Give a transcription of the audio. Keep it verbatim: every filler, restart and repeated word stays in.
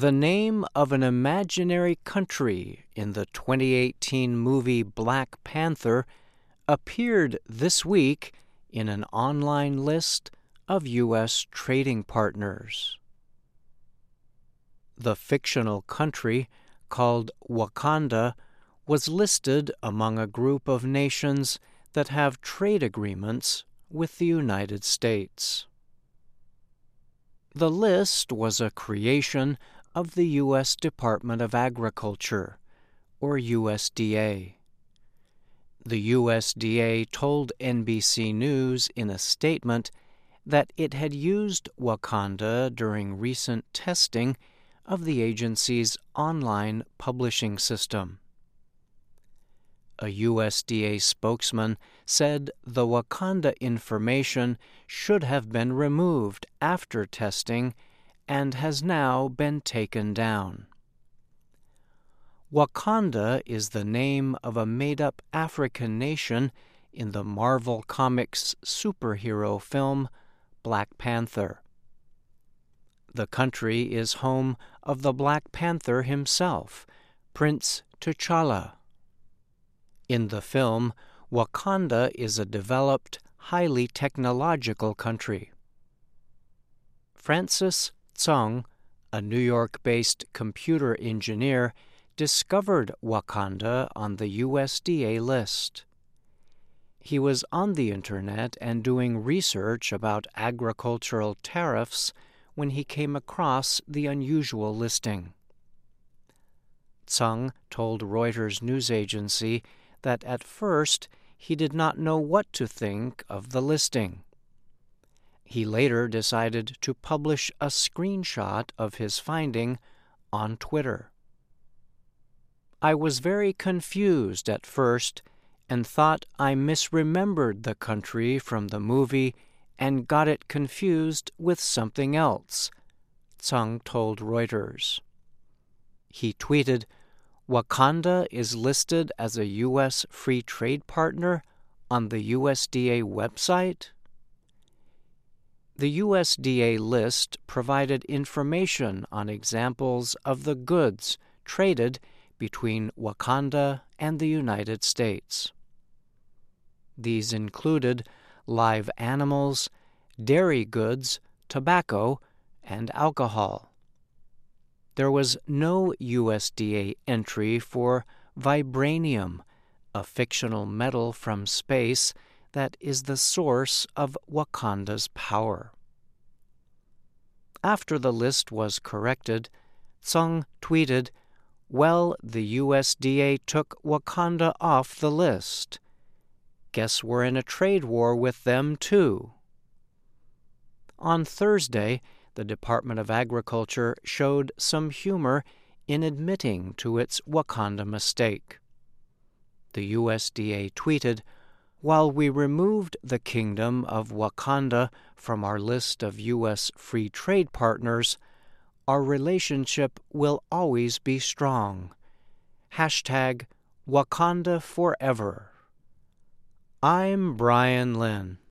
The name of an imaginary country in the twenty eighteen movie Black Panther appeared this week in an online list of U S trading partners. The fictional country, called Wakanda, was listed among a group of nations that have trade agreements with the United States. The list was a creation of the U S Department of Agriculture, or U S D A. The U S D A told N B C News in a statement that it had used Wakanda during recent testing of the agency's online publishing system. A U S D A spokesman said the Wakanda information should have been removed after testing and has now been taken down. Wakanda is the name of a made-up African nation in the Marvel Comics superhero film Black Panther. The country is home of the Black Panther himself, Prince T'Challa. In the film, Wakanda is a developed, highly technological country. Francis Tsang, a New York-based computer engineer, discovered Wakanda on the U S D A list. He was on the internet and doing research about agricultural tariffs when he came across the unusual listing. Tsang told Reuters news agency that at first he did not know what to think of the listing. He later decided to publish a screenshot of his finding on Twitter. I was very confused at first and thought I misremembered the country from the movie and got it confused with something else, Tsang told Reuters. He tweeted, "Wakanda is listed as a U S free trade partner on the U S D A website?" The U S D A list provided information on examples of the goods traded between Wakanda and the United States. These included live animals, dairy goods, tobacco, and alcohol. There was no U S D A entry for vibranium, a fictional metal from space that is the source of Wakanda's power. After the list was corrected, Tsang tweeted, "Well, the U S D A took Wakanda off the list. Guess we're in a trade war with them, too." On Thursday, the Department of Agriculture showed some humor in admitting to its Wakanda mistake. The U S D A tweeted, "While we removed the Kingdom of Wakanda from our list of U S free trade partners, our relationship will always be strong. Hashtag Wakanda Forever." I'm Brian Lynn.